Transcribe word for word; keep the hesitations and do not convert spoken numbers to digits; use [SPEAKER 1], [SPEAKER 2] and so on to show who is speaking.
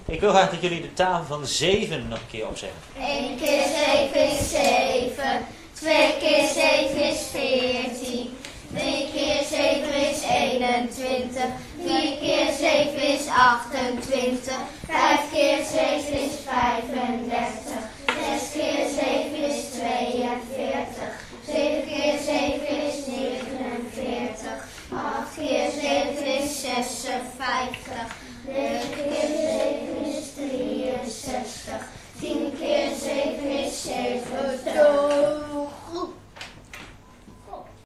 [SPEAKER 1] Ik wil graag dat jullie de tafel van zeven nog een keer opzeggen.
[SPEAKER 2] één keer zeven is zeven. twee keer zeven is veertien. drie keer zeven is eenentwintig. vier keer zeven is achtentwintig. vijf keer zeven is vijfendertig. zes keer zeven is tweeënveertig. zeven keer zeven is negenenveertig. acht keer zeven is zesenvijftig. negen keer